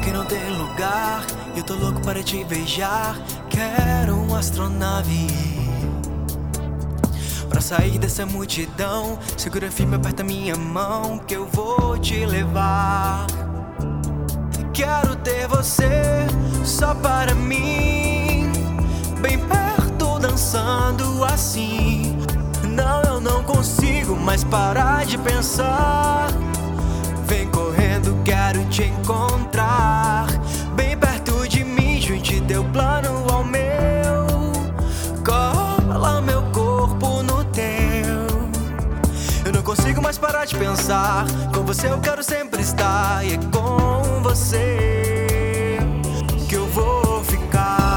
que não tem lugar, eu tô louco para te beijar. Quero uma astronave pra sair dessa multidão. Segura firme, aperta minha mão, que eu vou te levar. Quero ter você só para mim, bem perto, dançando assim. Não, eu não consigo mais parar de pensar. Vem correndo, quero te encontrar, bem perto de mim, junte teu plano ao meu. Cola meu corpo no teu. Eu não consigo mais parar de pensar. Com você eu quero sempre estar, e é com você que eu vou ficar.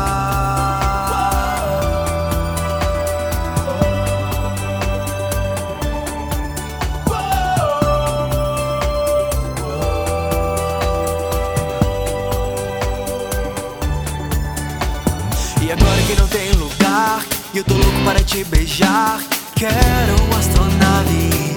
E agora que não tem lugar, e eu tô louco para te beijar. Quero uma astronave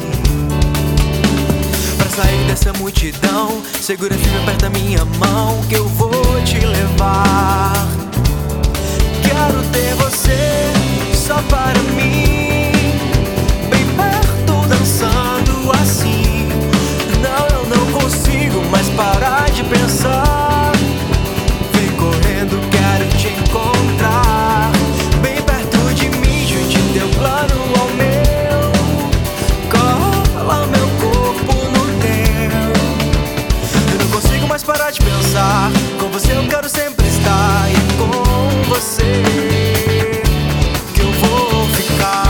pra sair dessa multidão. Segura firme, aperta minha mão, que eu vou te levar. Quero ter você só para mim, bem perto, dançando assim. Não, eu não consigo mais parar de pensar. Vem correndo, quero te encontrar, bem perto de mim, junte teu plano ao meu. Cola meu corpo no teu. Eu não consigo mais parar de pensar. Com você eu quero sempre estar, e é com você que eu vou ficar.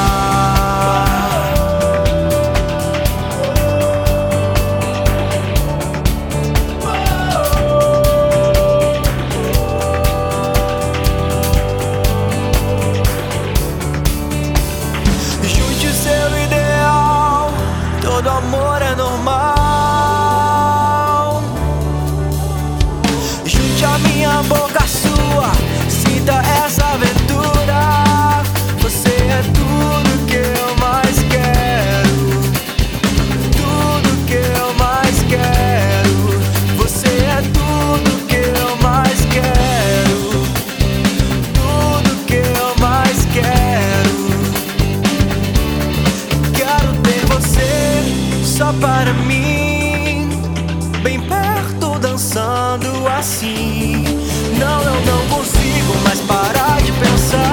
Junte o seu ideal, todo amor é normal. Junte a minha boca à sua, sinta essa aventura. Você é tudo que eu mais quero, tudo que eu mais quero. Você é tudo que eu mais quero, tudo que eu mais quero. Quero ter você só para mim, bem perto, dançando assim. Não, eu não consigo mais parar de pensar.